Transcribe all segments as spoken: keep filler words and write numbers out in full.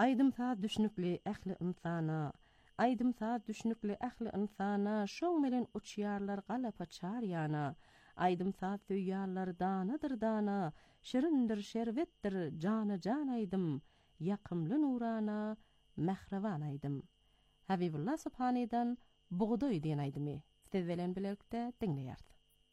Aydımsa düşnükli ähli insana, aydımsa düşnükli ähli insana, şoň melen uçýarlar galapa çarýana, aydımsa söýýärler danadyr dana, şirindir şerbetdir jana jan aydym, ýakymly nurana, mährewan aydym. Habibullah Subhani'dan buğday diýen aydymy. Siz bilen birlikde dinleýärsiz.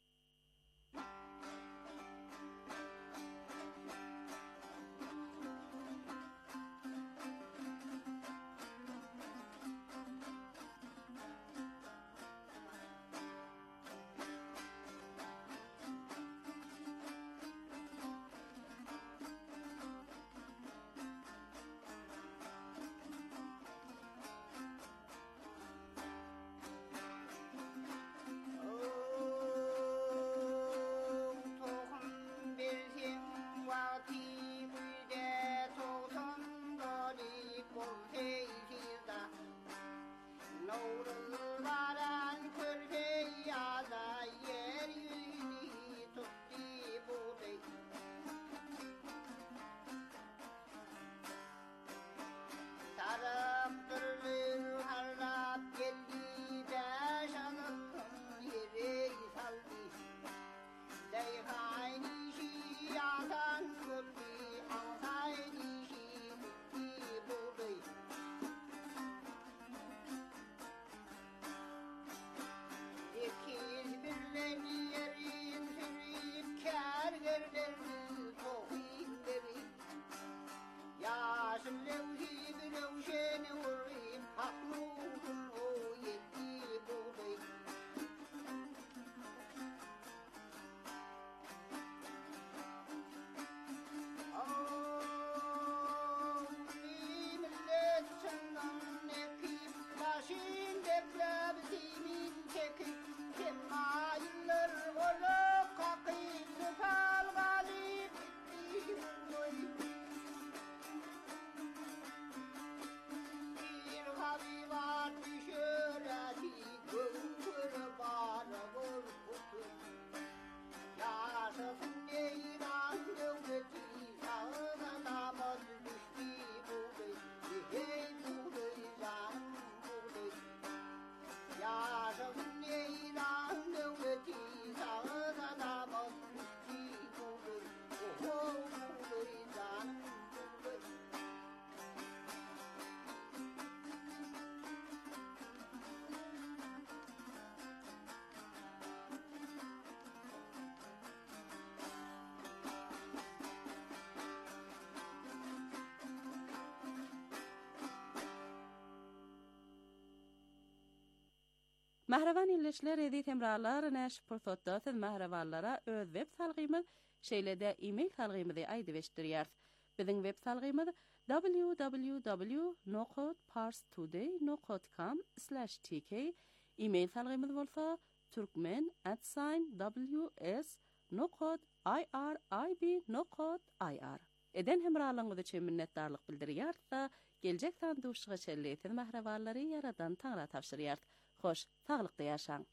Mahrewan illeşler edi temralar näş pursatda siz mahrewanlara öz web salgymyz şeýlede e-mail salgymyzy aýdyp eşdirýär. Biziň web salgymyz w w w nokta parstoday nokta com slash t k. E-mail salgymyz bolsa turkmen at w s nokta i r i b nokta i r. Eden hemralygyňyz üçin minnetdarlyk bildirýär-da, geljek sanduşyga çelleýän mahrewanlary yaradan taňra tapşyrýar. Hoş, sağlıklı yaşaň.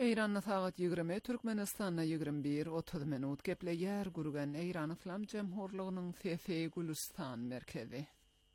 Eýranda sagat ýigirme, Türkmenistanda ýigirme bir otuz minut gepleýär gurgan Eýran Islam Jemhurlygynyň Fefe Gülistan merkezi.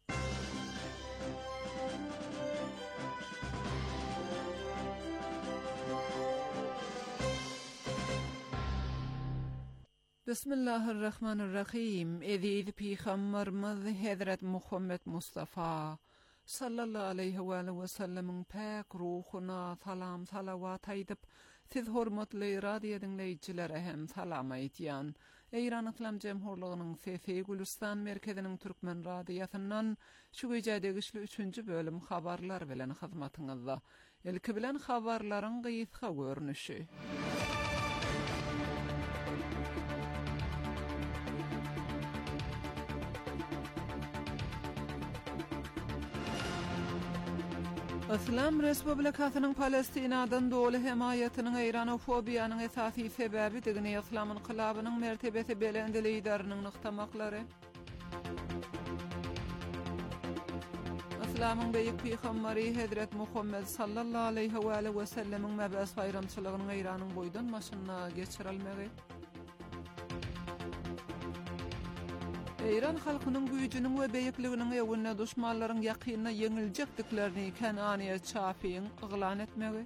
Bismillahirrahmanirrahim. Eziz Peygamberimiz Hazret Muhammed Mustafa sallallahu aleyhi ve sellem'in pek ruhuna salam salavat aýdyp, siz hormatly radio dinleýijilere hem salam aýdýan. Eýran Islam Jemhurlygynyň Fefe Gülistan merkeziniň Türkmen radiosynyň şu gecädegi üçünji bölüm habarlar bilen hyzmatyňyzda. Ilki bilen habarlaryň gysga görnüşi. Islam Respublikasynyň Palestinadan doly hemayatynyň Eýranofobiýanyň esasy sebäbi digine Islam inqilabynyň mertebesi belendi lideriniň nykdamaklary. Islamyň beýik peýgamberi Hazret Muhammed sallallahu aleyhi ve sellem'in mebäs baýramçylygynyň Eýranyň boýdan maşyna geçirilmegi. Eýran halkynyň güýjüniň we beýikliginiň ýewine duşmanlaryň ýakynyna ýeňiljekdiklerini Kananiýa Çafiň yglan etmegi.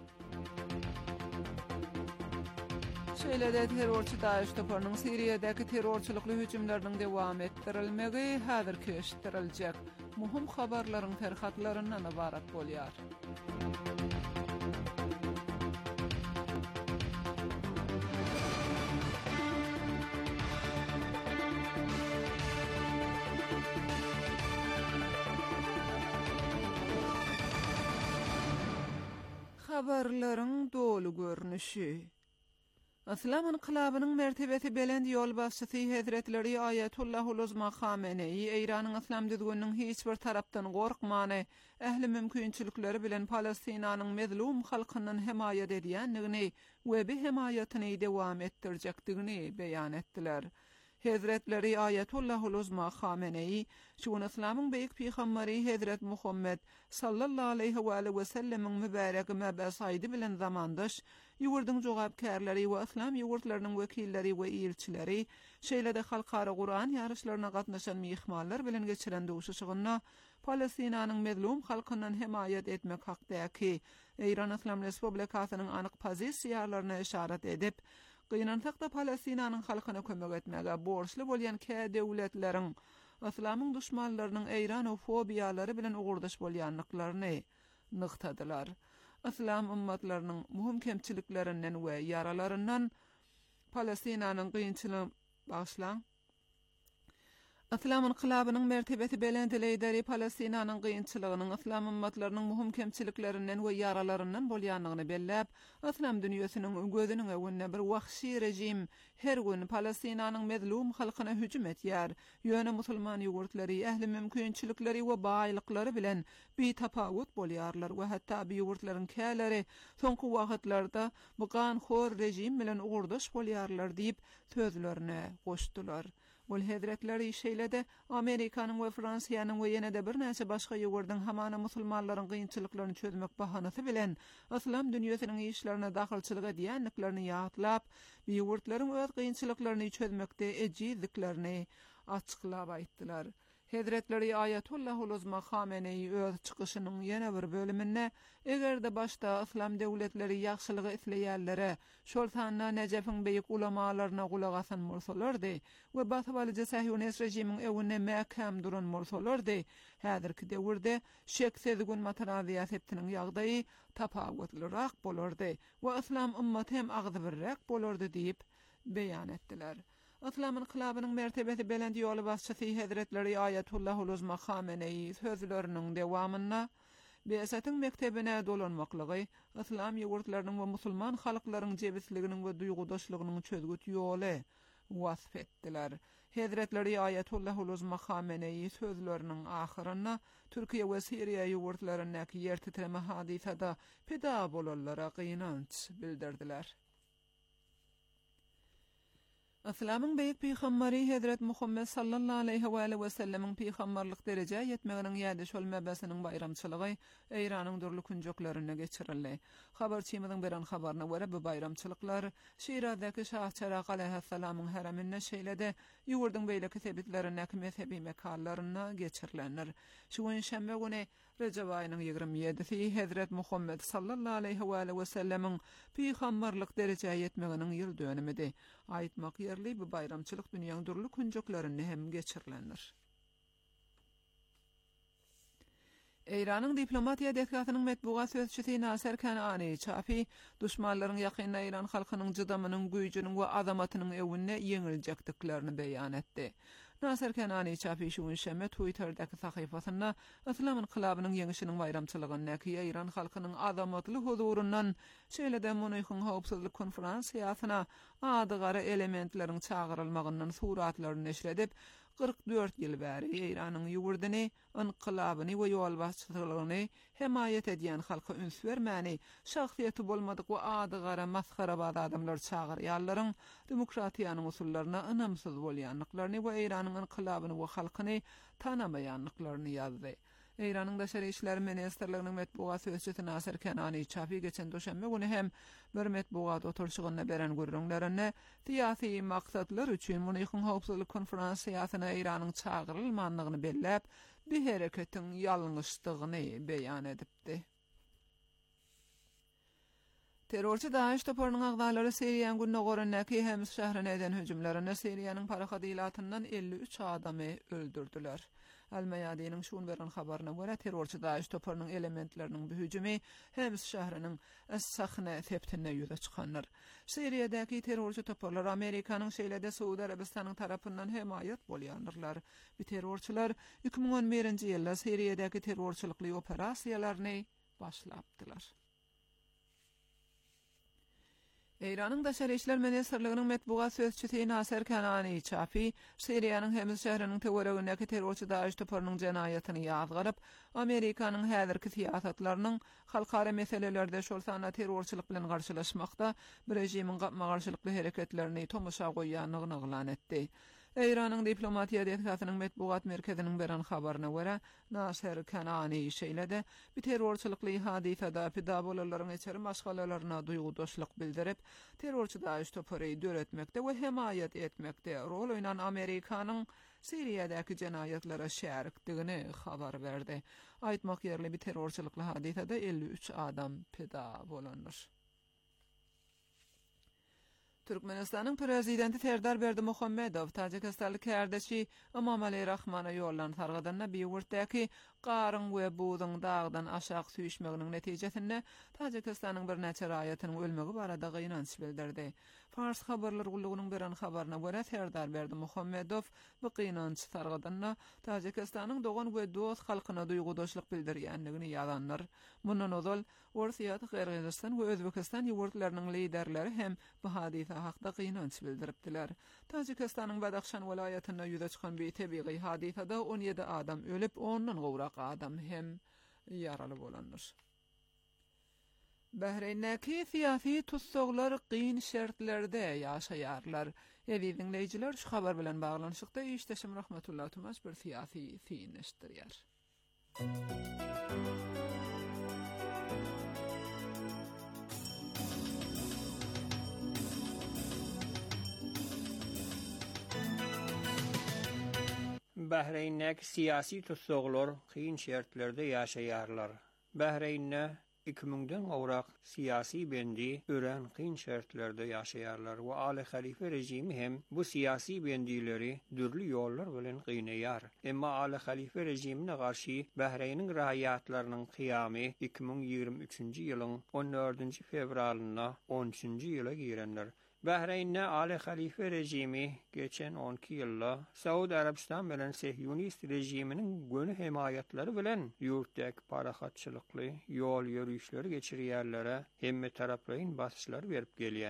Şeýlede terrorçy Daesh toparynyň Siriýadäki terrorçylykly hüjümleriniň dowam etdirilmegi häzirki eşitdiriljek muhim habarlaryň terhatlaryndan ibarat bolýar. Habarlaryň dolu görnüşi. Islam inqilabynyň mertebesi belend ýol başçysy Hazretleri Ayatullahul Uzma Khamenei Eýranyň islam düzgüniniň hiç bir tarapdan gorkmany, ähli mümkinçilikleri bilen Palestinanyň mezlum halkynyň hemaýat edýändigini we bu hemayatyny dowam etdirjekdigini beýan etdiler. Hazretleri Ayatullahul Uzma Khamenei şu Islamyň beýik peýgamberi Hazret Muhammed sallallahu aleyhi ve sellem'in mübarek mebäs aýdy bilen zamandaş ýurduň jogapkärleri we islam ýurtlarynyň wekilleri we ilçileri şeýlede halkara Qur'an ýarışlaryna gatnaşan mihmanlar bilen geçiren duşuşygyna Palestinanyň mezlum halkynyň hemaýat etmek hakdaky Eýran Islam Respublikasynyň anyk pozisiýalaryna işaret edip, Gynantakda Palestinanyň halkyna kömek etmege borçly bolýan kä döwletleriň Islamyň duşmanlarynyň Eýranofobiýalary bilen ugurdaş bolýanlyklaryny nyktadylar. Islam ummatlarynyň muhim kemçiliklerinden we yaralaryndan Palestinanyň gynçylygy başlan. Islam inqilabynyň mertebesi belend lideri Palestinanyň gynçylygynyň Islam ummatlarynyň muhim kemçiliklerinden we yaralaryndan bolýanlygyny belläp, Islam dünýäsiniň gözüniň öňünde bir wahşy rejim her gün Palestinanyň mezlum halkyna hüjüm etýär. Ýöne musulman ýurtlary, ähli mümkinçilikleri we baýlyklary bilen bir tapawut bolýarlar we hatda bu ýurtlaryň käleri soňky wagtlarda bu ganhor rejim bilen ugurdaş bolýarlar diýip sözlerine goşdular. Ol hedretleri şeýlede Amerikanyň we Fransiýanyň we ýene-de bir näçe başga ýurtlaryň hamana musulmanlaryň gynçylyklaryny çözmek bahanasy bilen Islam dünýäsiniň işlerine dahilçilik edýänliklerini ýatlap, bu ýurtlaryň öz gynçylyklaryny çözmekde ejizliklerini açyklap aýtdylar. Hazretleri Ayatullahul Uzma Khamenei öz çykyşynyň ýene bir bölüminde egerde başda Islam döwletleri ýagşylygy isleýärlere, şol sanna Nejefiň beýik ulamalaryna gulak asan bolsalardy we batwalyjy Sahyonist rejimiň öwüne mäkem duran bolsalardy, häzirki döwürde şeksiz gün materaziýat hepsiniň ýagdaýy tapawutlyrak bolardy we Islam ummaty hem agzybyrrak bolardy diýip beýan etdiler. Islam inqilabynyň mertebesi belend ýoly başçysy Hazretleri Ayatullahul Uzma Khamenei sözleriniň dowamyna Beýasatyň mektebine dolanmaklygy Islam ýurtlarynyň we musulman halklaryň jebisliginiň we duýgudaşlygynyň çözgüt ýoly wasf etdiler. Hazretleri Ayatullahul Uzma Khamenei sözleriniň ahyryna Türkiýe we Siriýa ýurtlarynyň yer titreme hadisada peda bolanlara gynanç bildirdiler. Islamyň beýik peýgamberi Hazrat Muhammed sallallahu aleyhi we sellem'in peýgamberlik derejä ýetmeginiň ýadyş bolmabasynyň bayramçylygy Eýranyň durly künjoklaryna geçirildi. Habarçymyzyň beren habaryna görä bu bayramçylyklar Şirazdaky Şahçera aleyhissalamyň haramyna şeýlede ýurduň beýleki sebitlerine mezhebi mekanlaryna geçirilenler. Şu gün şembe güni Recep aýynyň ýygrimi ýedisi Hazrat Muhammed sallallahu aleyhi we sellem'in peýgamberlik derejä ýetmeginiň ýyl dönümidi. Aýtmak ýerli bu bayramçylyk dünýäň durly künjoklaryny hem geçirilenler. Eýranyň diplomatiýa detgatynyň metbuat sözçüsi Nasser Kanani çapy düşmanlaryň ýakynda Eýran halkynyň jydamynyň güýjüniň we azamatynyň ewine ýeňiljekdiklerini beýan etdi. Nasser Kanani çapy şu gün şemme Twitter'daky sahypasynda Islam inqilabynyň ýeňişiniň bayramçylygyny näki Eýran halkynyň azamatly huzurundan şeýlede Münihň howpsuzlyk konferensiýasyna adygary elementleriň çağırylmagyndan suratlaryny neşredip kırk dört ýyl bäri Eýranyň ýurduny, inqilabyny we ýolbaşçylygyny hemayet edýän halka üns bermäni, şahsiýeti bolmadyk we adygara maskarabad adamlar çağırýarlaryň demokratiýanyň usullaryna ynamsyz bolýanlyklaryny we Eýranyň inqilabyny we halkyny tanamaýanlyklaryny ýazdy. Eýranyň daşary işler ministrliginiň metbuat sözçüsi Nasser Kanani çapy geçen döşembe güni hem bir metbuat oturşygyna beren görüňlerini siýasy maksatlar üçin Münihň howpsuzlyk konferensiýasyna Eýranyň çağırylmanlygyny belläp, bu hereketiň ýalňyşdygyny beýan edipdi. Terrorçy Daesh toparynyň agdalary Siriýanyň günne goranaky Hems şäherine eden hüjümlerine Siriýanyň parahadylatyndan elli üç adamy öldürdüler. Al-Mayadiniň şuň beren habaryna görä terrorçy Daesh toparynyň elementleriniň bu hüjümi Hems şäheriniň Es-Sakhna septine ýüze çykanlar. Siriýadaky terrorçy toparlar Amerikanyň şeýlede Suudi Arabistanyň tarapyndan hemayet bolýandylar. Bu terrorçylar iki ming on birinji ýylda Siriýadaky terrorçylykly operasiýalaryny başlapdylar. Eýranyň daşary işler ministrliginiň metbuat sözçüsi Nasser Kanani çapy Siriýanyň Hems şäheriniň tegeregindäki terrorçy Daesh toparynyň jenaýatyny ýazgaryp, Amerikanyň häzirki siýasatlarynyň halkara meselelerde şol sana terrorçylyk bilen garşylaşmakda bir rejimiň gapma garşylykly hereketlerini tomaşa goýanlygyny ýaglan etdi. Eýranyň diplomatiýa detgatynyň metbuat merkeziniň beren habaryna görä, Nasser Kanani şeýlede bir terrorçylykly hadisada pida bolalaryň içeri maşgalalaryna duýgudaşlyk bildirip, terrorçy Daesh topary döretmekde we hemayet etmekde rol oýnan Amerikanyň Siriýadaky jenaýatlara şärikdigini habar berdi. Aýtmak ýerli bir terrorçylykly hadisada elli üç adam pida bolanlar. Türkmenistanyň prezidenti Serdar Berdimuhammedow Tajikistanlyk kardeşi Emomali Rahmana ýollan targadanna bir wurtdaky garyň we buzyň dagdan aşağı süýşmeginiň netijesinde Tajikistanyň bir neçe raýatynyň ölmegi barada gynanç bildirdi. Fars habarlar gullugynyň beren habaryna görä Serdar Berdimuhammedow bu gynanç targadanna Tajikistanyň dogan we dost halkyna duýgudaşlyk bildirýänligini ýazanlar. Mundan ozal Orsiýat, Gyrgyzstan we Özbekistan ýurtlarynyň liderleri hem bu hadisa hakda gynanç bildiripdiler. Tajikistanyň Badakhşan welaýatyna ýüze çykan bir tebigy hadisada on ýedi adam ölüp, ondan gowrak adam hem ýaraly bolanlar. Bahreynäki siýasy tutsaglar gyn şertlerde ýaşaýarlar. Evi dinleýijiler şu habar bilen baglanyşykda işdeşim rahmetullahi tumas bir siýasy fiýnişdirýär. Bahreyn'deki siyasi tutsaklar kıyın şertlerde yaşayarlar. Bahreyn'de iki mingden gowrak siyasi bendi ören kıyın şertlerde yaşayarlar ve Ali Halife rejimi hem bu siyasi bendileri dürlü yollar bilen gynayar. Emma Ali Halife rejimine karşı Bahreyn'in raýatlarynyň kıyamy iki ming ýygrimi üçinji ýylyň on dördünji fevralyna on üçinji ýyla girenler. Bahreyn'de Ali Halife rejimi geçen on iki ýylda Saudi Arabistan bilen Sehyonist rejiminiň gönü hemayetleri bilen ýurtdaky parahatçylykly ýol ýürüýüşleri geçirýärlere hemme taraplaryň basyşlary berip gelýänler.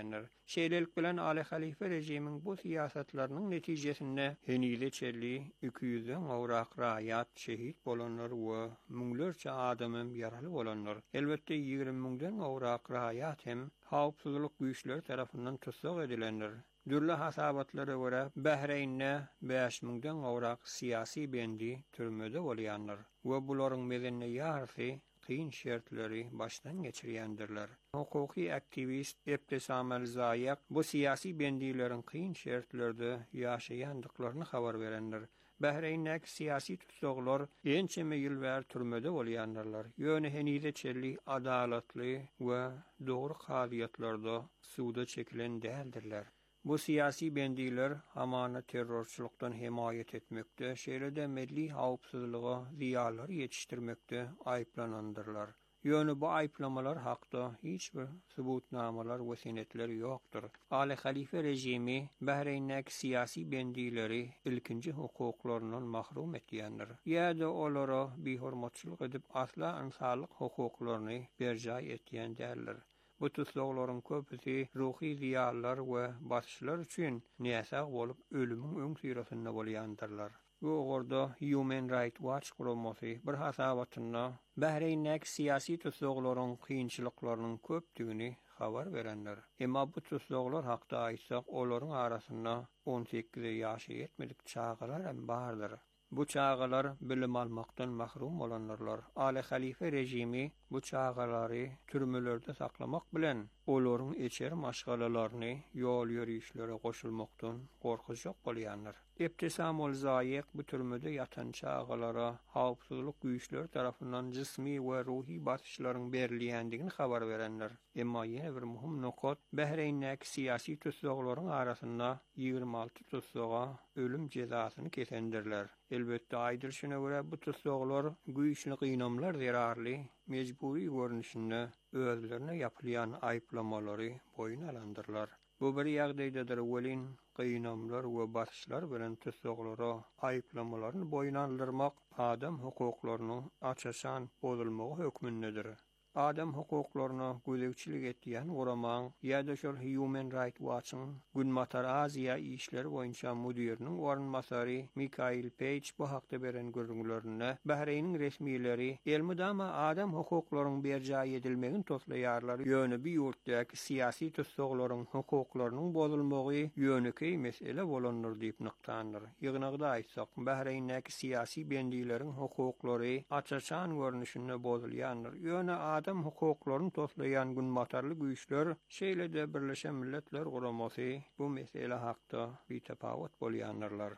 Şeýlelik bilen Ali Halife rejimiň bu siýasatlarynyň netijesinde henile çelli iki yüzden gowrak raýat şehit bolanlar we müňlerçe adamym ýaraly bolanlar. Elbetde ýygrimi müňden gowrak raýat hem hawpsuzlyk güýçleri tarapyndan tutsak edilenler. Dürli hasabatlara göre Bahreyn'ne beş müňden gowrak siyasi bendi türmede bolýanlar we bularyň medenne ýarfy kıyın şertleri baştan geçirýändirler. Hukuki aktivist Ebtesam el-Zayiq bu siyasi bendilerin kıyın şertlerde ýaşaýandyklaryny habar berenler. Bahreyn'däki siyasi tutsaklar ençeme ýyl bäri türmede bolýanlar. Ýöne henide çelli adalatly we dogry halyatlarda suda çekilen däldirler. Bu siyasi bendiler hamana terrorçulukdan himayet etmekde, şeýlede milli hawpsuzlygy ziýalary ýetişdirmekde aýplanandyrlar. Ýöne bu aýplamalar hakda hiç bir subutnamalar we senetler ýokdur. Ali Halife rejimi Bahreyn'däki siyasi bendileri ilkinji hukuklarynyň mahrum etýändir. Ýa-da olara behurmatçylyk edip asla insanlyk hukuklaryny berja etýän däldir. Bu tutsakların köpüsi ruhi ziyalar we başçılar üçin näsä bolup ölümüň öň syrasynda bolýandyrlar. Bu orada Human Rights Watch guramasy bir hasabatyna Bahreyn'däki siyasi tutsaklaryň kynçylyklarynyň köpdigini habar berenler. Emma bu tutsaklar hakda aýtsak, olaryň arasynda on sekiz ýaşa ýetmedik çağalar hem bardyr. Bu çağalar bilim almaktan mahrum olanlarlar. Ali Halife rejimi bu çağaları türmelerde saklamak bilen olaryň eçer maşgalalaryny ýol ýürüýüşlere goşulmakdan gorkujak bolýanlar. Ebtesam el-Zayiq bu türmede ýatan çağalara hawpsuzlyk güýçleri tarapyndan jismi we ruhi basyşlaryň berilýändigini habar berenler. Emma ýene bir muhim nokat, Bahreyn'däki siyasi tutsaklaryň arasynda ýygrimi alty tutsaga ölüm jezasyny kesendirler. Elbetde aýdyrşyna görä bu tutsaklar güýçli gynamlar zerarly mecburi görnüşinde özlerine yapılan ayıplamalary boyun alandırlar. Bu bir ýagdaýdadyr welin gynamlar we basışlar bilen tutsaklara ayıplamalaryny boyun aldyrmak adam hukuklarynyň açaşan bozulmagy hökmündedir. Adam hukuklaryna gözegçilik etýän guramaň ýa-da şol Human Rights Watch'ın Günmatar Aziya işleri boýunça müdiriniň orunmasary Mikail Page bu hakda beren görüňlerine Bahreyn'in resmileri elmudama adam hukuklarynyň berja edilmegini toplaýarlar. Ýöne bir ýurtdaky siyasi tutsaklaryň hukuklarynyň bozulmagy ýöneki mesele bolanlar diýip nykdandyr. Ýygnagda aýtsak, Bahreyn'däki siyasi bendileriň hukuklary açaçan görnüşinde bozulýandyr. Ýöne adam hukuklaryny toplayan günmatarly güýçler şeýlede Birleşen Milletler Guramasy bu mesele hakda bir tapawut bolýanlar.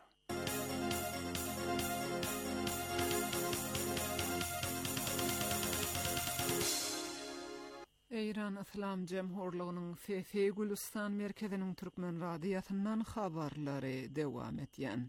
Eýran Islam Jemhurlygynyň F F Gülistan merkeziniň türkmen radiýasyndan habarlary dewam etýän.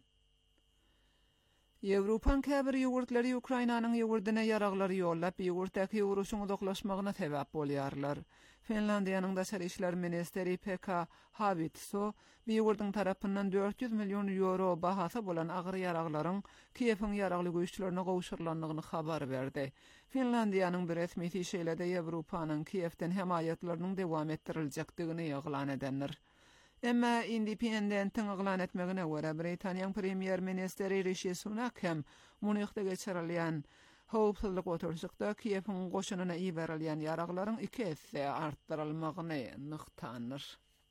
Ýewropan käbir ýogurtlary Ukrainanyň ýogurdyna ýaraglary ýollap, ýogurtdaky uruşyň uzaklaşmagyna sebäp bolýarlar. Finlandiýanyň daşary işler ministeri Pekka Havitso, ýogurdyň tarapyndan dört yüz milyon euro bahasy bolan agyr ýaraglaryň Kiýewiň ýaragly güýçlerine gowşurlandygyny habar berdi. Finlandiýanyň bir resmi şeýlede Ýewropanyň Kiýewden hemaýatlarynyň dewam etdiriljakdygyny ýaglan edenler. Emma Independent'in ıglan etmegine göre Britaniýanyň premier ministeri Rishi Sunak hem Munich'de geçirilýän howpsuzlyk oturşykda Kiýewiň goşunyna iberilýän ýaraglaryň iki esse artdyrylmagyny nykdandyr.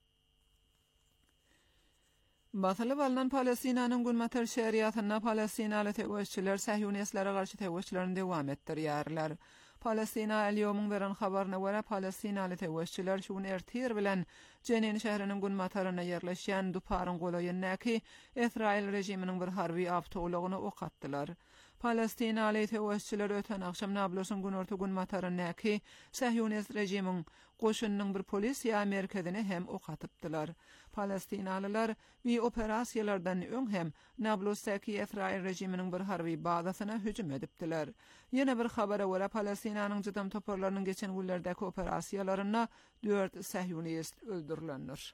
Basylyp alynan Palestinanyň günmatar şeriýatyna Palestinaly tegeççiler Sahyunistlere garşy tegeççilerini dewam etdirýärler. Palestina el-Yawmyň beren habaryna görä Palestinaly tegeççiler şuň ertir bilen Jenin şäheriniň günmataryna ýerleşýän duparyň golaýyndaky Israil rejiminiň bir harby awtogulagyny ok atdylar. Palestinaly tegeççiler öten akşam Nablusyň günorta günmatarynaky Sahyunist rejimiň goşunynyň bir polisiýa merkezine hem ok atypdylar. Palestinalylar bir operasiýalardan öň hem Nablusdaky Israil rejiminiň bir harby bazasyna hüjüm edipdiler. Ýene bir habara görä Palestinaanyň jydam toparlarynyň geçen günlerdäki operasiýalaryna dört Sahyunist öldürilenler.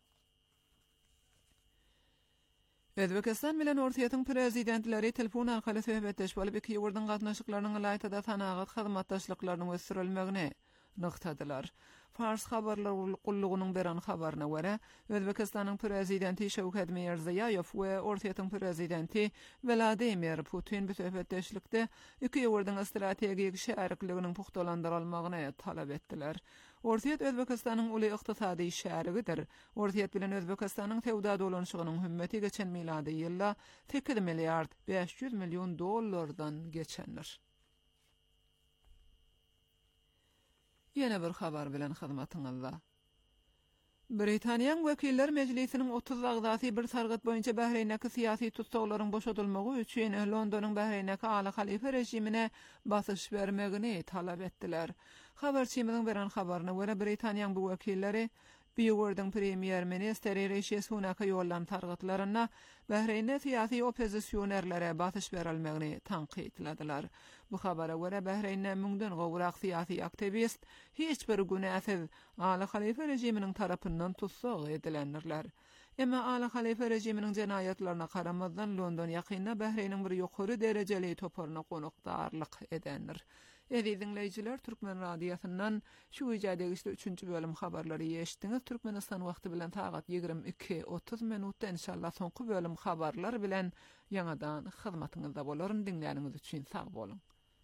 Özbekistan bilen Ortaýatyň prezidentleri telefon arkaly söhbetleş bolup iki ýurdyň gatnaşyklarynyň ýaýtada sanagat hyzmatdaşlyklarynyň ösürilmegine nyktadylar. Fars habarlar qulluğunun beran habarına göre Özbekistan'ın prezidenti Şevket Mirziyoyev we Ortaýatyň prezidenti Vladimir Putin bu söhbetdeşlikde iki ýurdun strategik şärikliginiň puhtalandyrylmagyny talap etdiler. Ortaýat Özbekistanyň uly ykdysady şärigidir. Ortaýat bilen Özbekistanyň tewda dolanşygynyň hümmeti geçen milady ýylda sekiz milliard beş ýüz milyon dollardan geçendir. Ýene bir habar bilen hyzmatyňyzda. Britaniýanyň Wekiller Mejlisiniň otuz agzasy bir sargat boýunça Bahreýndäki syýasy tutsaklaryň boşadylmagy üçin Londonyň Bahreýndäki Aly Halifa rejimine basyş bermegini talap etdiler. Habarçymyzyň beren habaryna görä Britaniýanyň bu wekilleri Biýurdyň premier ministeri Rishi Sunak'a ýollan targatlaryna Bahreýnde syýasy opozisiýonerlere basyş berilmegini tanqidlediler. Bu habara görä Bahreýnde müňden gowrak syýasy aktivist hiç bir günäsiz Aly Halifa rejiminiň tarapyndan tutsag edilenler. Emma Aly Halifa rejiminiň jenayatlaryna garamazdan London ýakynda Bahreýnyň bir ýokary derejeli toparyna konukdarlyk edenler. Edi dinleyijiler, Türkmen radiosundan şu ýerde üçünçi bölüm habarlary ýeşdiňiz. Türkmenistan wagty bilen tagat ýygrimi iki otuz minutda inşallah soňky bölüm habarlar bilen ýanadan hyzmatyňyzda bolaryn. Dinleýäniňiz üçin sag bolun.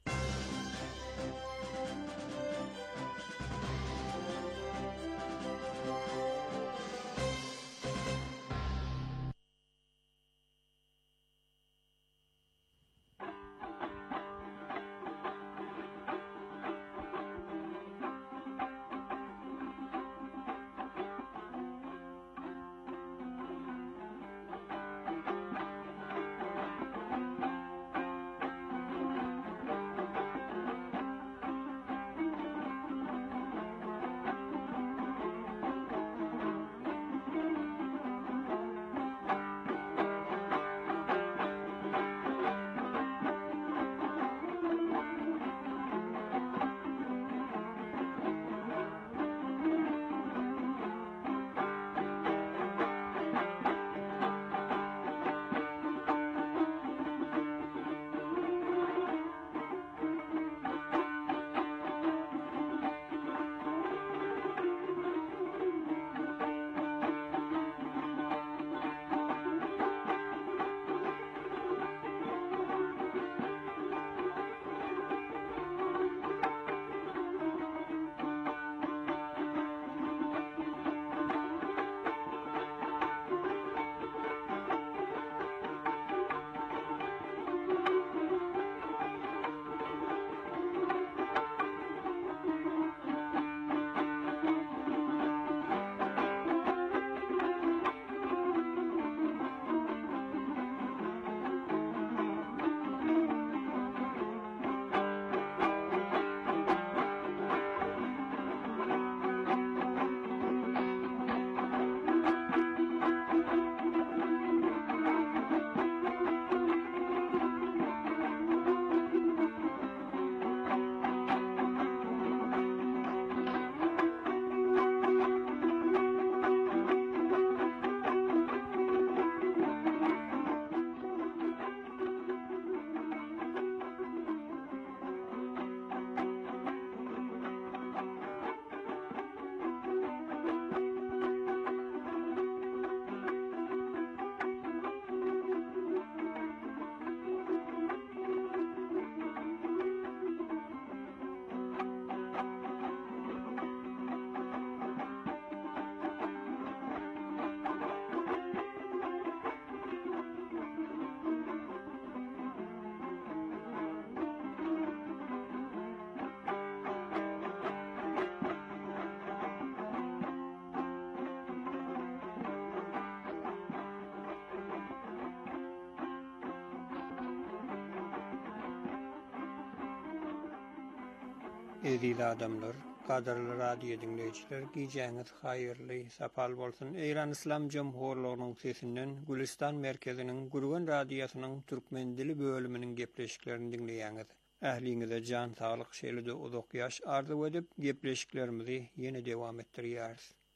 Ezil adamlar, qadarly radio dinleyijiler, giýjäňiz haýyrly, sapal bolsun. Eýran Islam Jumhurlygynyň sesinden Gülistan merkeziniň Gurgan radiosynyň türkmen dili bölüminiň gepleşiklerini dinleýäňiz. Ähliňize jan saglyk şeýlede uzak ýaş arzu edip gepleşiklerimizi ýene dewam etdirýäris.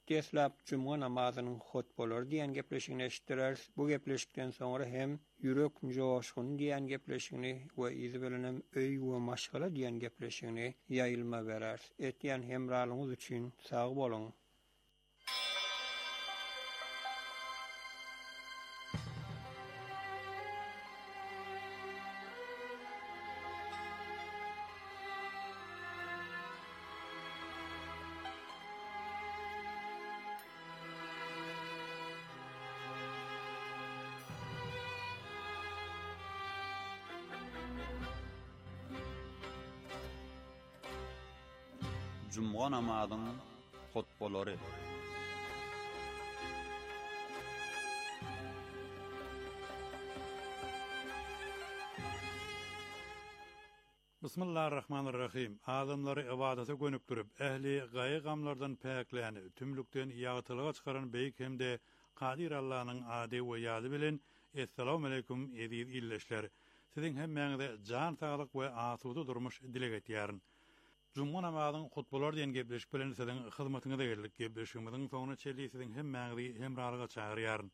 Deslap cuma namazynyň hutbolary diýen gepleşigini eşitdiler. Bu gepleşikden soňra hem ýürek joşgun diýen gepleşigini we izi bilenem öý we maşgala diýen gepleşigini ýaýylma berer. Etýän hemralyňyz üçin sag boluň. Cuma namazynyň hutbolary. Bismillahirrahmanirrahim. Adamlary ibadata gönükdirip, ähli gaýy gamlardan päkläni, tümlükden ýagtylyga çykaran beýik hemde Qadir Allah'nyň ady we ýady bilen Assalamu aleykum edip illeşler. Siziň hemmeňize jan saglyk we asuda durmuş dilek etýärin. Cuma namazynyň hutbolary diýen gepleşik bilen siziň hyzmatyňyza geldik. Gepleşigimiziň soňuna çeli siziň hemmeňizi hemralyga çagyrýaryn.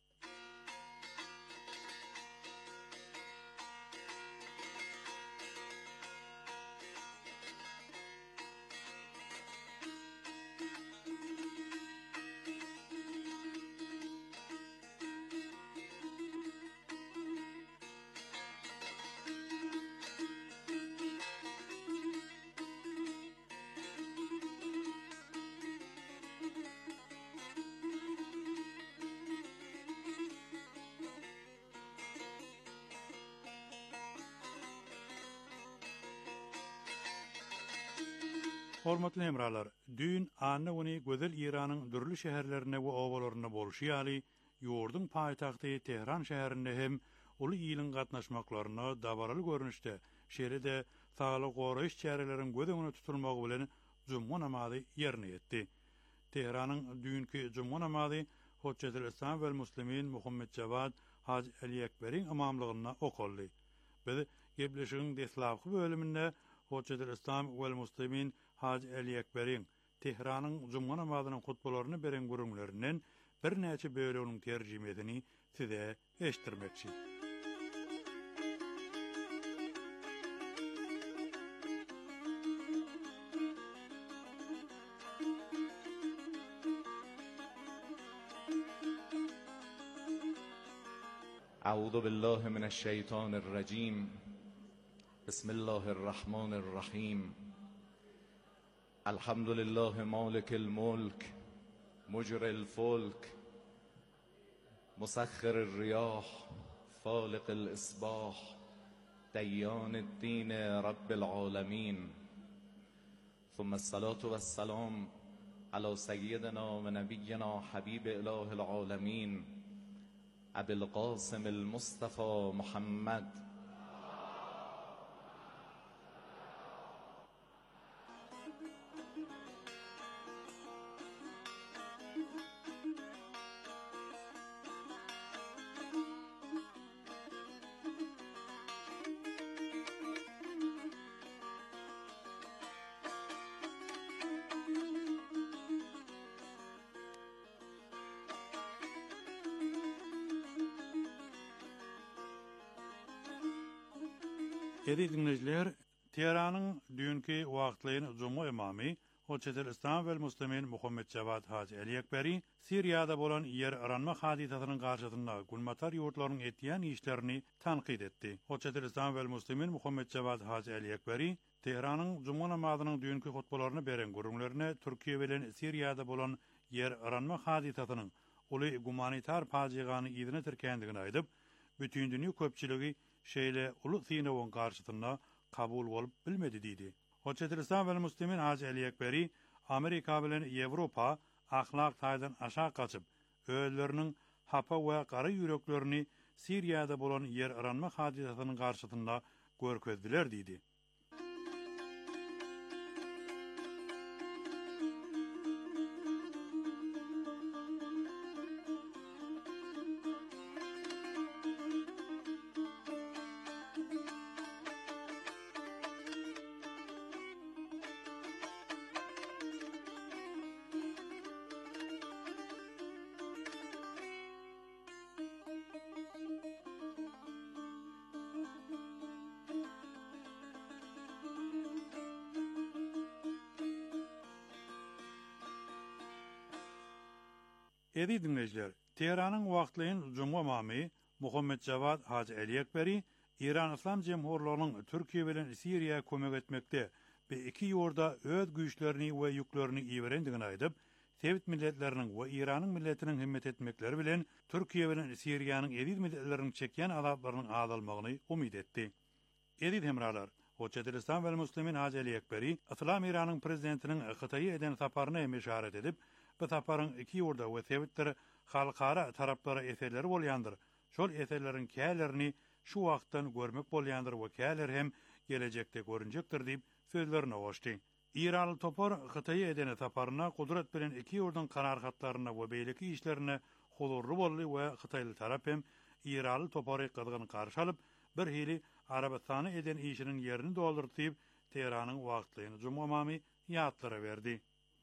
Hormatly hemralar, dün anna ony gözel İranyň dürli şäherlerine we owalaryna bolşy ýaly, ýurdun paýtagty Tehran şäherinde hem uly ýylyň gatnaşmaklaryna dabaraly görnüşde, şehrede sagalyk goraýyş çäreleriň göz öňüne tutulmagy bilen cuma namazy ýerine ýetdi. Tehranyň dünkü cuma namazy Hoçjatyl Islam we Muslimin Muhammed Javad Haji Ali Ekberiň imamlygyna okuldy. Biz gepleşigiň deslapky bölüminde Hoçjatyl Islam we Muslimin Haji Ali Ekberiň Tehranyň cuma namazynyň hutbalaryny beren gürümlerinden bir näçe bölümiň terjimetini size eşitdirmekçi. A'udhu billahi mineşşeytanirracim. Bismillahirrahmanirrahim. Elhamdülillahi malikil mulk, mujril fulk, musakhkhirir riyah, falikil isbah, dayyanid-din rabbil alamin. Thumma as-salatu was-salam ala sayyidina ve nabiyyina habib ilahil alamin, Abil Qasim al-Mustafa Muhammad. Edi dinleyiciler, Tehranyň dünkü wagtlaryny cuma imamy Hoçjatyl Islam we Muslimin Muhammed Javad Haji Ali Ekberi Siriýada bolan ýer aranma hadisatynyň garşysynda gulmatar ýurtlaryň etýän işlerini tanqid etdi. Hoçjatyl Islam we Muslimin Muhammed Javad Haji Ali Ekberi Tehranyň cuma namazynyň dünkü hutbalaryny beren gürümlerine Türkiýe bilen Siriýada bolan ýer aranma hadisatynyň uly gumanitar pajigany ýerine tirkendigini aýdyp, bütün dünýä köpçiligi şeýle uly synawyň garşysynda kabul bolup bilmedi diýdi. Hoçjatyl Islam we Muslimin Haji Ali Ekberi Amerika bilen Ýewropa ahlak taýdan aşağı kaçyp, öýleriniň hapa we gary ýüreklerini Siriýada bolan ýer aranma hadisatynyň garşysynda görkezdiler diýdi. Edi dinleyiciler, Tehran'ın wagtlayan Cuma imamy Muhammed Javad Hacı Eliyekberi, İran İslam Cemhurluğu'nun Türkiye bilen Siriýa kömek etmekde ve iki ýurda öz güýçlerini we ýüklerini iýerendigini aýdyp, Sewit milletlerinin we İran'ın milletinin himmet etmekleri bilen Türkiye bilen Siriýanyň edil milletleriniň çekýän azaplarynyň azalmagyny umyt etdi. Edil hemralar, o Çetelistan ve Müslümin Hacı Eliyekberi, Islam İran'ın prezidentinin Xitayy eden saparyna hem işaret edip, bu saparyň iki ýurda we Sewitler halkara taraplara eserleri bolýandyr. Şol eserleriň kälerini şu wagtdan görmek bolýandyr we käler hem gelecekde görünjekdir diýip sözlerini goşdy. İranly topar Xitayy edene saparyna kudret bilen iki ýurdun kararhatlaryna we beýleki işlerine huzurly boldy we Xitayly tarap hem İranly topary gyzgyn garşy alyp bir hili Arabistany eden işinin yerini doldurdyp Teheranyň wagtlaryny Cuma imamy ýatlara berdi.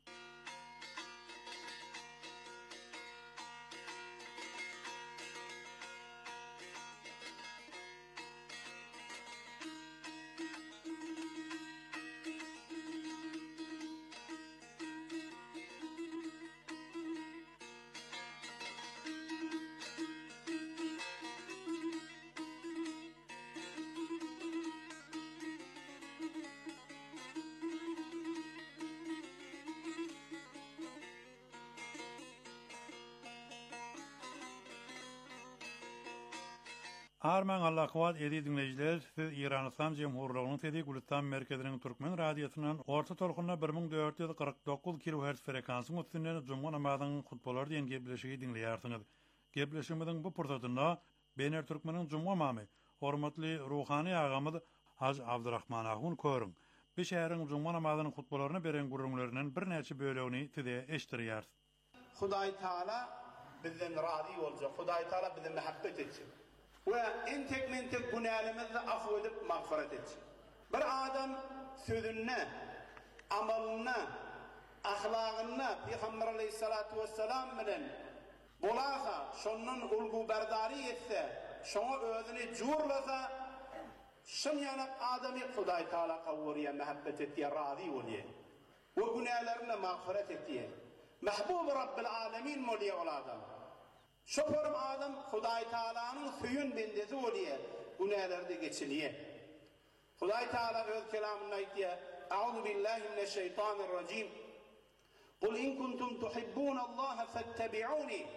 Arman Allah'vat edi dinleyiciler, siz İran İslam Cemhurluğu'nun Sedi Gülistan Merkezi'nin Türkmen radyosundan orta tolkunna bir min dört yüz kırk dokuz kilohertz frekansın üstünden Cuma namazının hutbalar diyen gebleşiği dinleyarsınız. Gebleşimizin bu pursatında Bener Türkmen'in Cuma imamy, hormatly ruhani ağamız Hacı Abdurrahman Ahun körün. Bir şehrin Cuma namazının hutbalarını beren gurrunlarının bir näçe bölegini size eşdirýär. Hudaý Taala bizden razı bolja, Hudaý Taala bizden mehabbet etsin. Ve en tekmentek günahlarımızı affı edip mağfiret etsin. Bir adam sözüne, amalına, ahlakına Peygamber Aleyhissalatu vesselam bilen bolasa, şonun ulgu berdari etse, şonu özünü jurlasa, şun yanak adamı Hudaý Taala kavuriye, mehabbet etdiye, razı oluye. Ve günahlarına mağfiret etdiye. Mahbub Rabbil Alemin moliye ol adam. Şoparum adam Hudaý Taalanyň süýün bendesi bolýar, günählerde geçilýär. Hudaý Taala öz kelamynda aýtdy: "Auzu billahi mineşşeytanirracim. Kul in kuntum tuhibbunallaha fattabi'uni."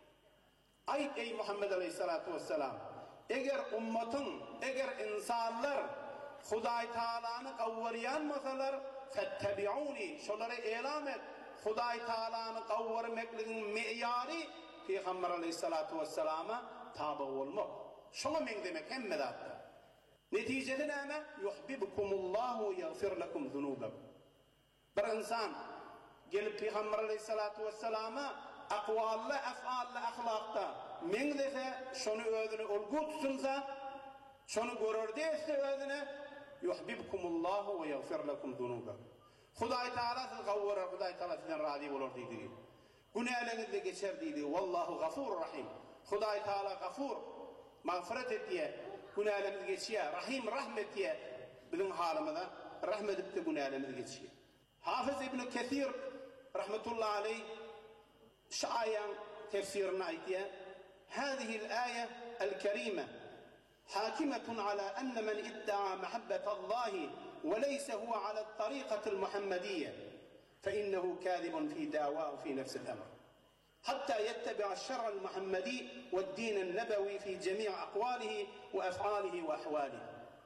Ayt ey Muhammed aleyhissalatu vesselam, eger ummatyň, eger insanlar Hudaý Taalany gawwarýanmasalar, fattabi'uni, şolary elam et. Hudaý Taalany gawwarmaklygyň meýary Peygamber Aleyhissalatu vesselama tabi olmak. Şuna men demek hemme zatda. Neticede näme? Yuhibbukumullahu yaghfir lekum zunubakum. Bir insan gelip Peygamber Aleyhissalatu vesselama aqwalla, af'alla, ahlakda men dese şonu özüne ulgu tutsunsa, şonu görürde etse özüne yuhibbukumullahu ve yaghfir lekum zunubakum. Hudaý Taala siz gawwara, Hudaý Taala sizden razı bolur diýdi. Günahlarınızda geçer diýdi. Wallahu gafur rahim. Hudaý Taala gafur, mağfiret etdiye, günahlarımız geçiyor. Rahim rahmet diye bizim halımıza rahmet edip de günahlarımız geçiyor. Hafız İbn Kesir rahmetullahi aleyh şu ayetin tefsirini aytiye: "Hâzihil âye el-kerîme hâkimetun alâ enne men idda'a mehabbetallahi ve leyse huve ala''t-tarîqatil muhammediyye فإنه كاذب في دعواه في نفس الأمر حتى يتبع الشرع المحمدي والدين النبوي في جميع أقواله وأفعاله وأحواله."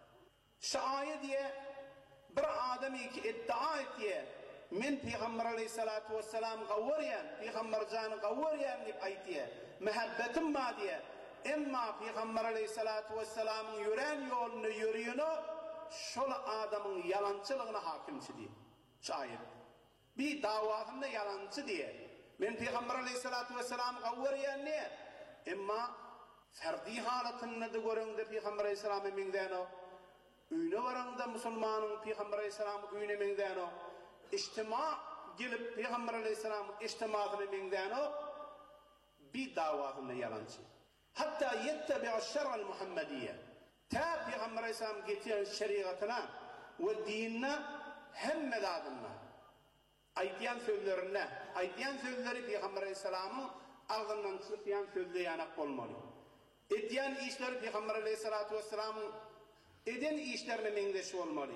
شايد يا بر آدمي ادعاء يا من Peygamber Aleyhissalatu vesselam gawwariyan, Peygamber can gawwariyan dip aytiye, mehabbetim ma diye. Emma Peygamber Aleyhissalatu vesselam'ın yören yolunu yürüyünü şol adamın yalançılığına hakimçi diye. Şayet bir davasında yalancı diye. Men Peygamber Aleyhissalatu vesselam gawwariyan ne? Emma ferdi halatında da görüngde Peygamber Aleyhissalam'a mengdeno. Üyne varanda Müslümanın Peygamber Aleyhissalam'a üyne mengdeno. İçtima gelip Peygamber Aleyhissalam'ın içtimasını mengdeno. Bir davasında yalancı. Hatta yettebi'a şer'al Muhammediyye. Ta Peygamber Aleyhissalam getiren şeriatına ve dinine hemme dadına. Aytiyan sözlerine, aytiyan sözleri Peygamber Aleyhisselam'ın algından çıkyan sözde yanak bolmaly. Edýän işler Peygamber aleyhissalatu vesselam'ın eden işlerine meňdeş bolmaly.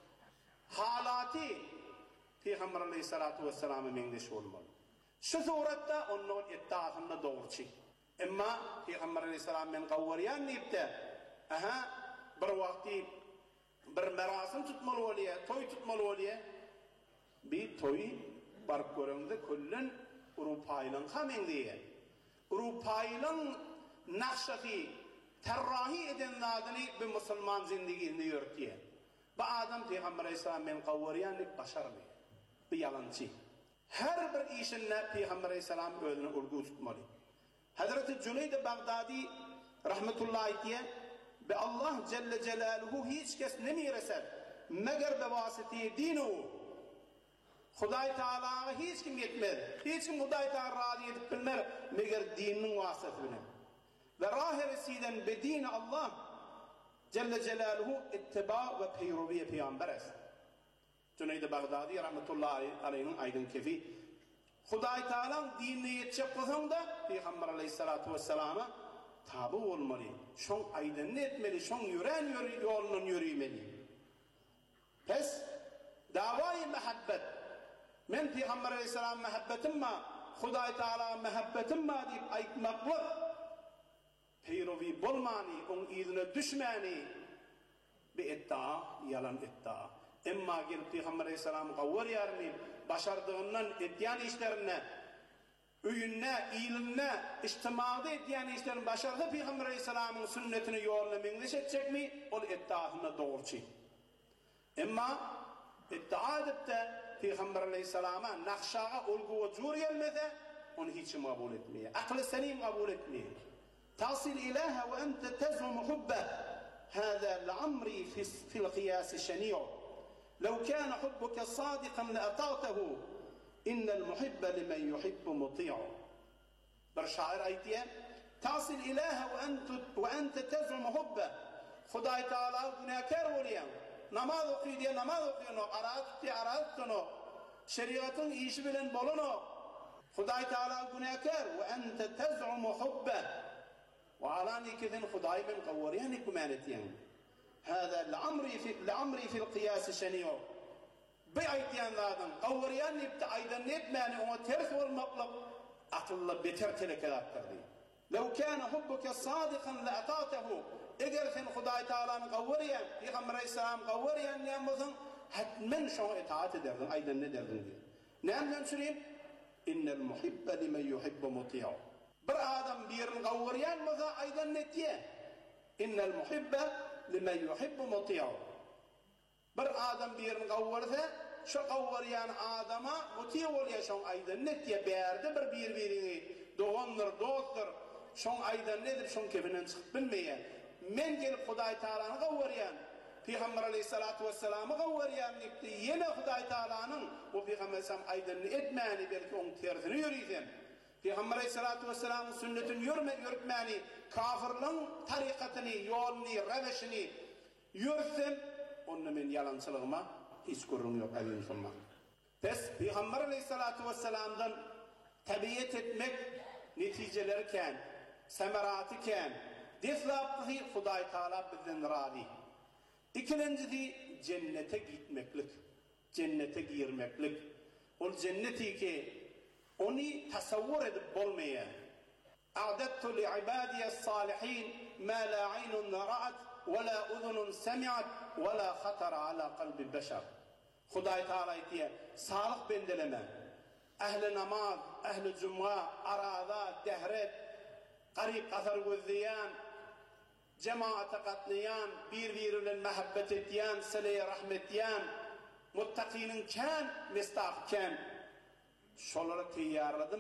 Halaty Peygamber aleyhissalatu vesselam'a meňdeş bolmaly. Şu suratda onun iddiasyna dogry. Emma Peygamber aleyhissalam men gawwaryan diýipde, aha bir wagty bir merasim tutmaly bolýar, toy tutmaly bolýar. Bir toy barıp görüňde kullen Urupaýyň hamen diýer. Urupaýyň nakşaty terrahi eden zadyny bir musulman zindiginde ýörtýär. Bu adam Peygamber aleyhissalam men gawwaryan diýip başarmy. Bu ýalançy. Her bir işinde Peygamber aleyhissalam özüne ulgu tutmaly. Hazreti Cüneyd Bagdadi rahmetullahi diye be Allah Celle Celaluhu hiç kes nemireser meger be vasıtı dinu Hudaý Taalaga hiç kim yetmez. Hiç kim Hudaý Taala razı edip bilmer meger dininin vasıtı bilen. Ve rahiresinden be dini Allah Celle Celaluhu ittiba ve peyroviye peygamber es. Cüneyd Bagdadi rahmetullahi aleyhinin aydın kefi Hudaý Taala dinini yetjek bolsaňda Peygamber aleyhissalatu vesselam'a tabi bolmaly. Şoň aýdanyny etmeli, şoň ýören ýolunyň ýürümeli. Pes dawaý mehabbet. Men Peygamber aleyhissalam mehabbetimma, Hudaý Taala mehabbetimma diýip aýtmakly. Peyrowi bolmany, oň ýüzüne düşmäni bir iddia, yalan iddia. Emma gelip Peygamber aleyhissalam gawwarýarmy başardığından etýän işlerine, öýünne, ilimne, ijtimada etýän işlerini başardy Peygamber aleyhissalamyň sünnetini ýoluna meňdeş etjekmi? Ol iddiasyna dogry. Emma iddia edipde Peygamber aleyhissalama nakşaga ulgu we jur gelmese, onu hiç kim kabul etmeýär. Akly selim kabul etmeýär. Tasil ilaha ve ente tezum hubba. Hada l'amri fi'l qiyas şeni'u. لو كان حبك صادقا لأطعته إن المحب لمن يحب مطيع. برشاعر أيتيه تصل إله وأنت وأنت تزعم حبه. خداي تعالى günahkar bolýan. Namaz okuydy, namaz okuyno, aratdy, aratdyno. Şeriatın işi bilen bolano. Hudaý Taala günahkar we ente tez'um hubbe. Wa alani kidin Hudaý men gawwaryan kumanetiyan. هذا الأمر في الأمر في القياس شنيع. بأيتيان ذاتن قوريان نبتع أيضا نبماني وما ترث والمطلب أقل بترتلك ذاتر. لو كان حبك صادقا لأطاعته إجرثن خداي تعالى قوريان يغمر السلام قوريان نعمزن حتمن شو إطاعت دردن أيضا ندردن. نعم نمسرين إن المحب لمن يحب مطيع. بر آدم بيرن قوريان مذا أيضا نتيه. إن المحب لمن يحب مطيع. بر آدم بيرن قورثه şu qawwaryan adama muti bolýaşoň aýdan netýe berdi bir bir birini dogandyr dostdur şoň aýdan nedip şoň kebinen çykyp bilmeýär. Men gelip Hudaý Taalany qawwaryan Peygamber aleyhissalatu vesselam'ı qawwaryan diýipdi. Ýene Hudaý Taalanyň o Peygamber sam aýdanyny etmäni belki oň tersini ýörýän. Peygamber aleyhissalatu vesselam'ın sünnetini ýörtmäni, kafirliň tarikatyny, ýoluny, reweşini ýörsem onu men ýalançylygyma hiç görüň ýok aýyn sunma. Pes Peygamber aleyhissalatu vesselam'dan tabiat etmek netijeleri ken, semeraty ken, deslapdy Hudaý Taala bizden razy. İkincisi cennete gitmeklik, cennete girmeklik. Ol cenneti ki onu tasavvur edip bolmaýar. A'dattu li'ibadiyes salihin ma la 'aynun ra'at ve la uzunun semi'at ve la khatara ala qalbi beşer. Hudaý Taala diýär, salyk bendeleme. Ehli namaz, ehli cuma, arada, dehret, qarib qasar gözleýän, cemaate qatlayan, bir-biri bilen mehabbet etýän, sile rahmet etýän, muttaqinin kan, mestahken şolara tiyarladım.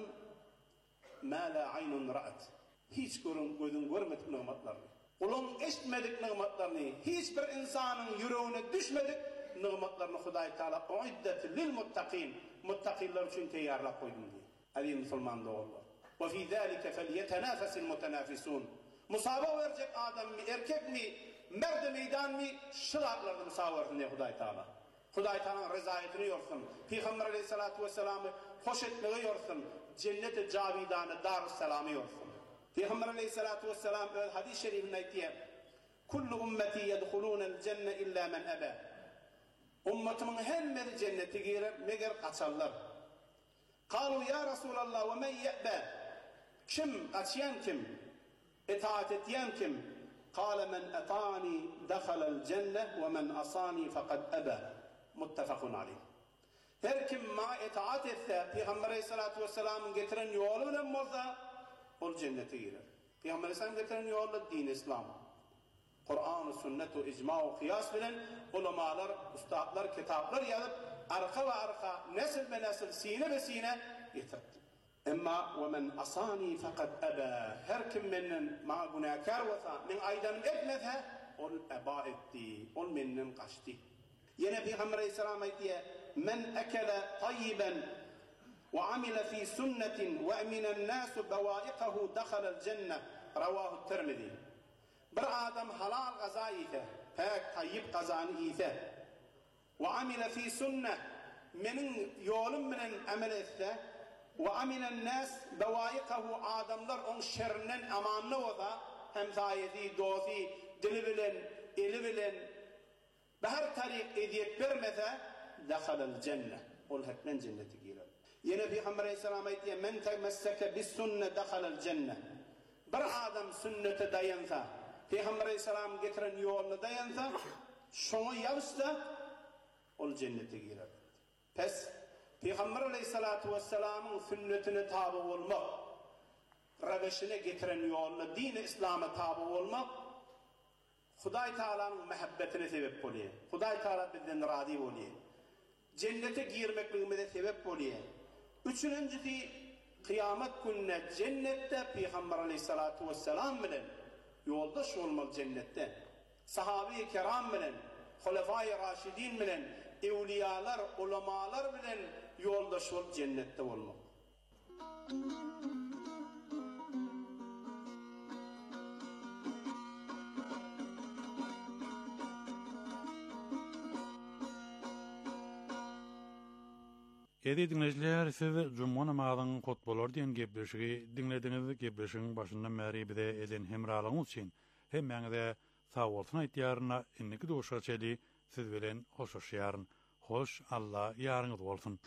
Ma la aynun ra'at. Hiç görün gözün görmedik nimetlerini. Kulun eşitmedik nimetlerini, hiç bir insanın yüreğine düşmedik nimetlerini Hudaý Taala uiddet lil muttaqin. Muttaqinler için tiyarlap koydum diye. Ali Müslüman doğrular. Ve fi zalika felyetenafasul mutanafisun. Musaba verecek adam mı, erkek mi, merde meydan mi, şıraklarda musaba versin diye Hudaý Taala. Hudaý Taala'nın rızayetini yorsun. Peygamber aleyhissalatu vesselam'ı hoş etmeyi yorsun. cennet-i cavidanı Darüsselam'ı olsun. Peygamber aleyhissalatu vesselam hadis-i şerifinde aytıyor. Kullu ummeti yedhulunel cenne illa men ebe. Ummetimin hemmeti cennete girer, meger kaçarlar. Kalu ya Resulallah ve men ye'be. Kim kaçyan kim? İtaat etyen kim? Kale men etani dakhalel cenne ve men asani fakat ebe. Muttefakun aleyh. Her kim ma itaat etse, Peygamber aleyhissalatu vesselam'ın getiren yolu bilen bolsa, ol cennete girer. Peygamber aleyhisselam getiren yolu din İslam. Kur'an, sünnet ve icma ve kıyas bilen ulamalar, ustadlar, kitaplar yazıp arka ve arka, nesil ve nesil, sine ve sine getirdi. Emma ve men asani fakat ebe. Her kim menin ma günahkar olsa, min aydan etmezse, ol eba etti, ol menin kaçtı. Yine Peygamber aleyhisselam aytiye, men ekele tayyiben ve amile fi sünnetin ve eminen nasu bevaikahu dakhalel cenne. Ravahu Tirmizi. Bir adam halal gaza ise, pek tayyib gazanı ise, ve amile fi sünne, menin yolum menen amel etse, ve aminen nas bevaikahu adamlar on şerrinden amanlı oda, hem zayeti, dozi, dili bilen, eli bilen, her tarik ediyet vermese, dakhalel cenne. Ol hetmen cenneti girer. Yine Peygamber aleyhisselam aytiye, men temesseke bis sünne dakhalel cenne. Bir adam sünnete dayansa, Peygamber aleyhisselam getiren yoluna dayansa, şunu yapsa, ol cennete girer. Pes, Peygamber aleyhissalatu vesselam'ın sünnetine tabi olmak, reveşine getiren yoluna, din-i İslam'a tabi olmak, Huday Teala'nın mehabbetine sebep oluyor. Huday Teala bizden razı oluyor. Cennete girmekliğimize sebep oluyor. Üçüncüsü, kıyamet gününe cennette Peygamber aleyhissalatu vesselam bilen yoldaş olmalı cennette. Sahabe-i kiram bilen, Hulefai Raşidin bilen, evliyalar, ulemalar bilen yoldaş ol cennette olmalı. Edi dinleyiciler, siz Cumma namazının kutbolar diyen gepleşigi dinlediğiniz gepleşigin başından beri bize eden hemralığınız için hemmeňize sağ olsun aýtýaryna inniki doşa çeli siz bilen hoşlaşýaryn. Hoş Allah ýarıňyz bolsun.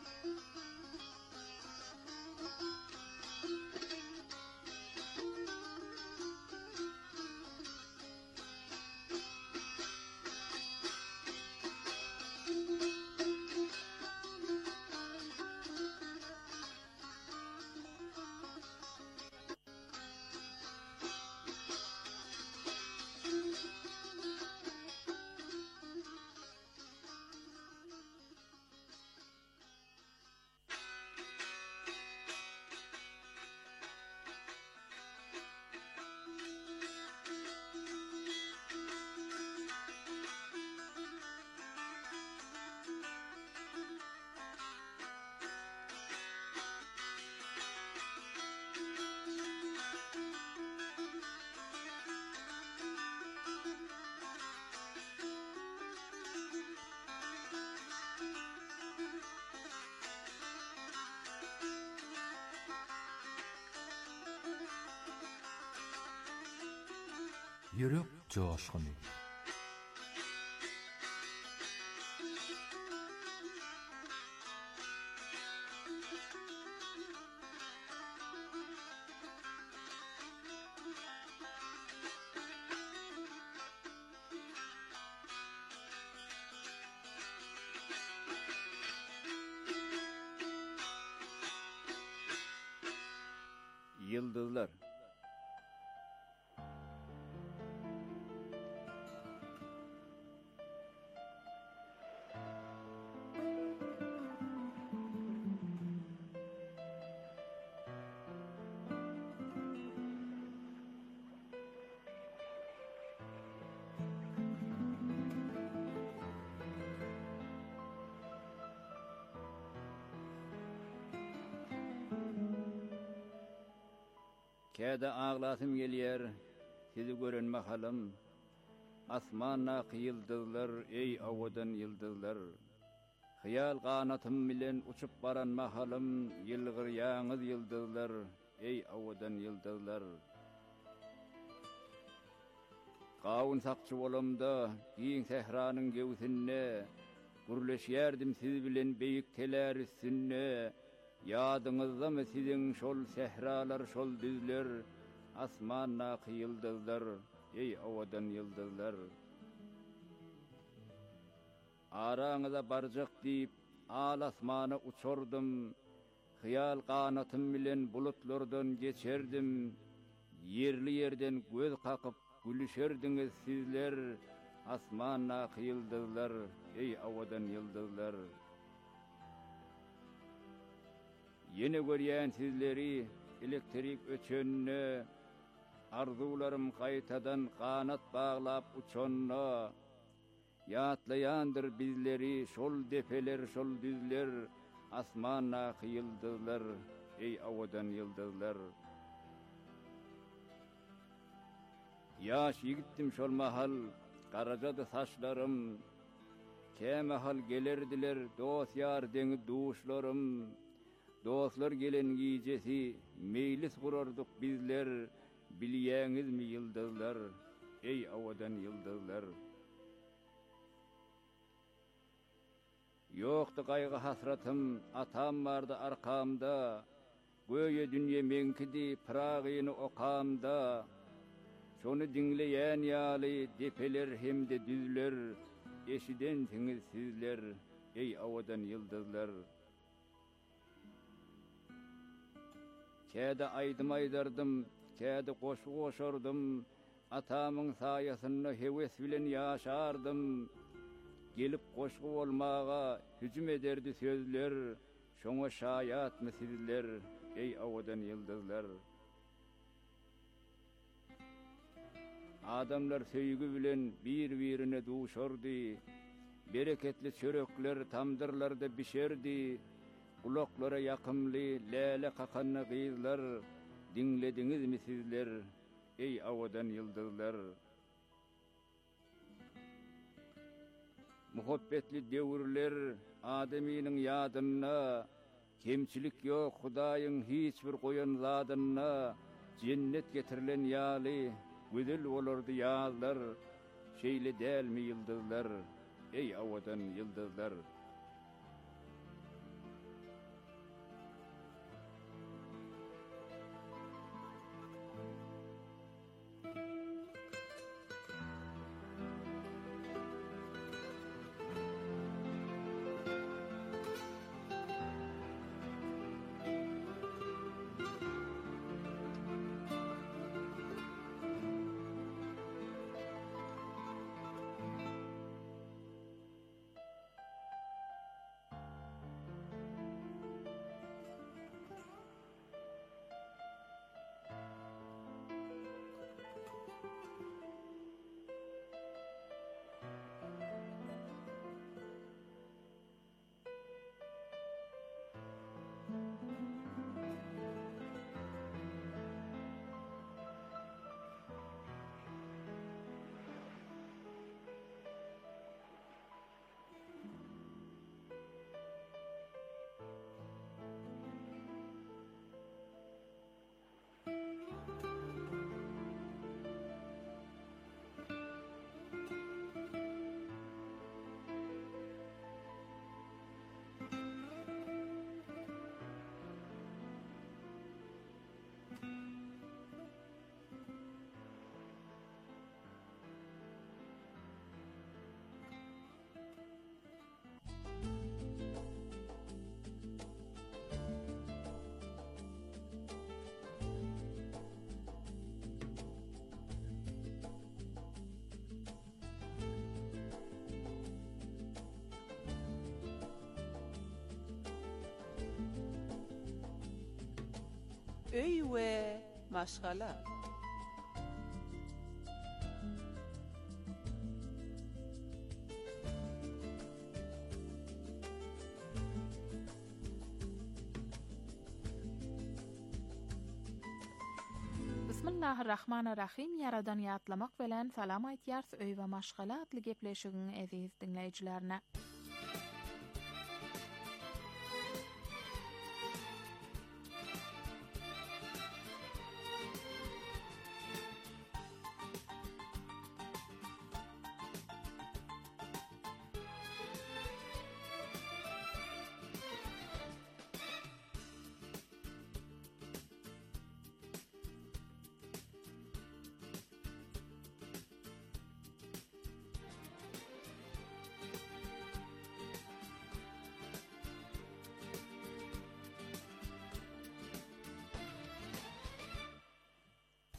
Yürek coşkunu. Yıldızlar. Käde ağlasym gelýär, sizi görenme halym. Asmanna yıldızlar, ey awadan yıldızlar. Hyal qanatym bilen uçup baran mahalym, ýylgyr ýaňyz ýyldızlar, ey awadan ýyldızlar. Gawun sakçı bolamda, giň sehranyň gewsinde, gürleşýärdim siz bilen beýik teler üstünde. Ýadyňyzdamy siziň şol sehralar, şol düzler, asmana ýyldızlar, ey awadan ýyldızlar. Araňyza barjak diýip al asmana uçurdum, hyýal qanatym bilen bulutlardan geçerdim. Yerli yerden göz kakıp gülüşerdiňiz sizler, asmana ýyldızlar, ey awadan ýyldızlar. Yine görýän sizleri elektrik öçönne, arzularım kaytadan kanat bağlap uçonna. Yatlayandır bizleri şol defeler, şol düzler, asmana yıldızlar, ey awadan yıldızlar. Yaş yigittim şol mahal, karacadı saçlarım, kemahal gelerdiler, dost yar deni duşlarım. Dostlar gelen giycesi, meylis kurardık bizler, bilýäňiz mi yıldızlar, ey awadan yıldızlar. Yoktu kaygı hasratım, atam vardı arkamda, göye dünye menkidi, prağını okamda. Şonu dinleyen yali, depeler hem de düzler, eşidensiniz sizler, ey awadan yıldızlar. Käde aydım aydardım, käde koşu koşardım, atamın sayasını heves bilen yaşardım. Gelip koşku olmağa hücum ederdi sözler, şoňa şaýat mı sizler, ey awadan yıldızlar. Adamlar söýgü bilen bir-birine duşardy, bereketli çörekler tamdırlarda bişerdi, kulaklara yakımly lele kakanna gyzlar, dinlediňiz mi sizler, ey awadan yıldızlar. Muhabbetli devirler adaminin yadyna, kemçilik yok Hudaýyň hiç bir koyan zadyna, cennet getirilen ýaly, güzel bolardy ýazlar, şeýle dälmi yıldızlar, ey awadan yıldızlar. Öy we maşgala. Bismillahirrahmanirrahim. Yaradan ýatlamak bilen salam aýtýars öý we maşgala adly gepleşigiň aziz dinleýijilerine.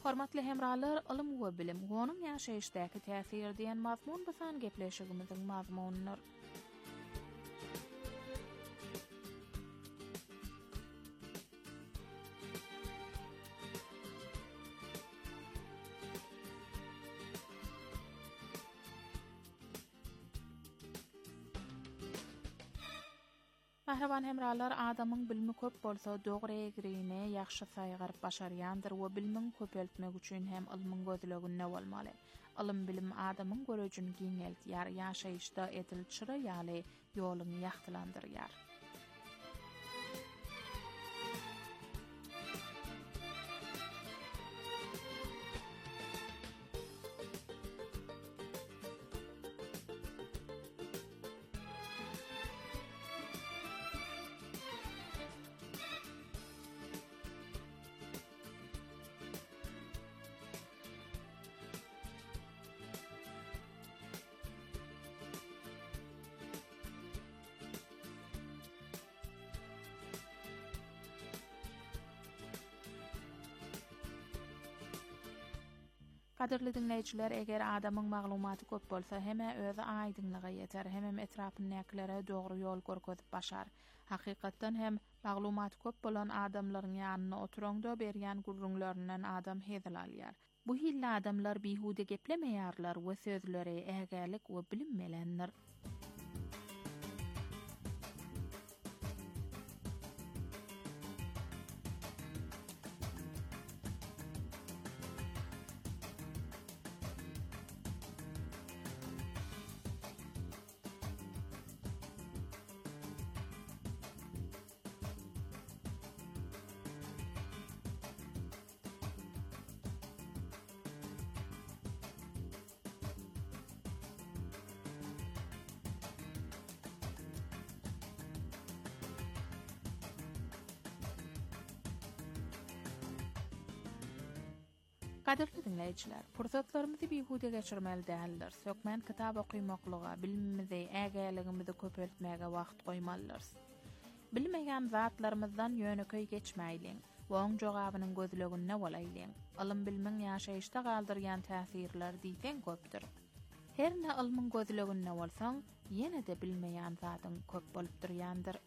Hormatly hemralar, ilm we bilim gonuň ýaşaýyşdaky täsir diýen mazmun basan gepleşigimiziň mazmunynyr. Mahraban hemralar, adamyň bilmi köp bolsa dogry egriňine ýaxşy saýgaryp başarýandyr we bilmiň köpeltmek üçin hem ilmiň gözleginde bolmaly. Ilm bilim adamyň görejini giňeltýär, ýaşaýyşda etil çyraýaly ýoluny ýagtylandyrýar. Kadirli dinleyijiler, eger adamyň maglumaty köp bolsa heme özi aýdynlyga ýeter, hemem etrapyndakilara dogry ýol görkezip başar. Hakykatdan hem maglumaty köp bolan adamlaryň ýanyna oturaňda berýän gurrunlarynyň adam hezil alýar. Bu hille adamlar bihude geplemeýärler we sözleri ägälik we bilinmelendir. Kadirli dinleyijiler, pursatlarymyzy bihude geçirmeli däldir. Sökmen kitap okuýmaklyga, bilimimizi, ägäligimizi köpeltmäge wagt goýmalydyr. Bilmegen zatlarymyzdan ýöneköý geçmäýliň, woň jogabynyň gözleginde bolaýlyň. Ilm bilmiň ýaşaýyşda galdyrýan täsirler diýsen köpdir. Herne ilmiň gözleginde bolsaň, ýene-de bilmeýän zatyň köp bolup durýandyr.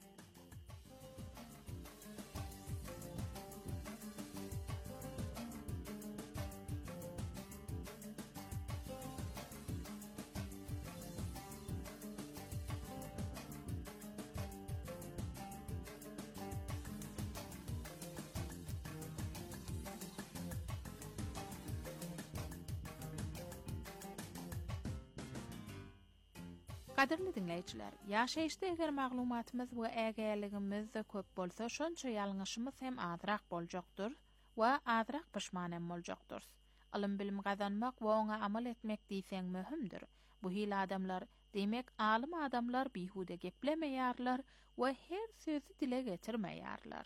Kadirli dinleyijiler, ýaşaýyşda eger maglumatymyz we ägäligimiz köp bolsa, şonça ýalňyşymyz hem azrak boljakdyr we azrak pişman hem boljakdyr. Ilm bilim gazanmak we oňa amal etmek diýseň möhümdir. Bu hil adamlar, demek alim adamlar bihude geplemeýärler we her sözi dile getirmeýärler.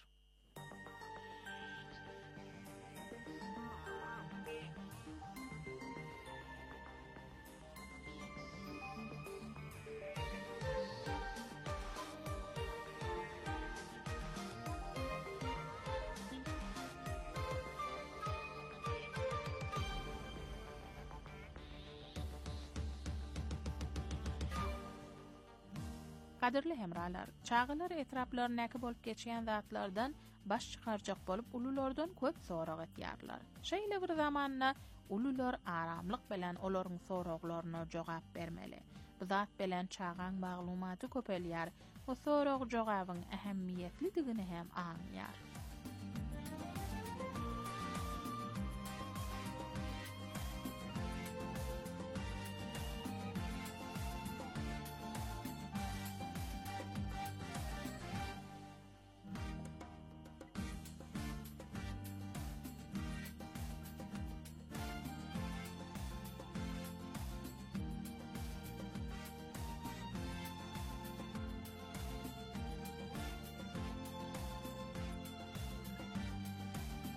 Kadirli hemralar, çağılar etraplaryndaky bolup geçýän zatlardan baş çykarjak bolup ululardan köp sorag etýärler. Şeýle bir zamanna ulular aramlyk bilen olaryň soraklaryna jogap bermeli. Bu zat bilen çağan maglumaty köpelýär, o sorag jogabyň ähemmiýetlidigini hem aňýar.